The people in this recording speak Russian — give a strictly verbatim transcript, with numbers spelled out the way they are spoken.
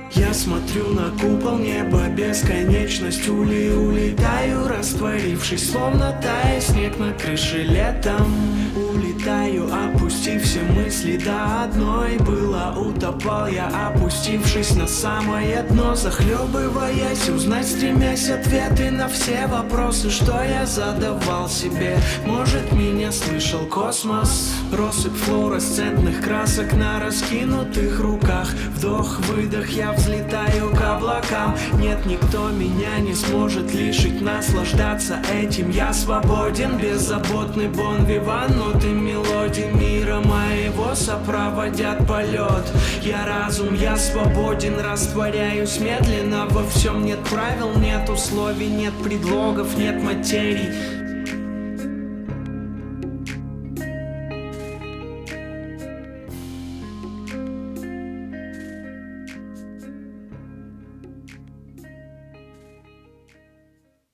Я смотрю на купол неба, бесконечность ули, улетаю, растворившись, словно тая снег на крыше летом. Улетаю, опустив все мысли до одной. Было, утопал я, опустившись на самое дно, захлебываясь, узнать, стремясь ответы на все вопросы, что я задавал себе. Может, меня слышал космос? Россыпь флуоресцентных красок на раскинутых руках. Вдох-выдох, я взлетаю к облакам. Нет, никто меня не сможет лишить наслаждаться этим. Я свободен, беззаботный бон-виван. Ноты мелодий мира моего сопроводят полет. Я разум, я свободен, растворяюсь медленно во всем. Нет правил, нет условий, нет предлогов, нет материй.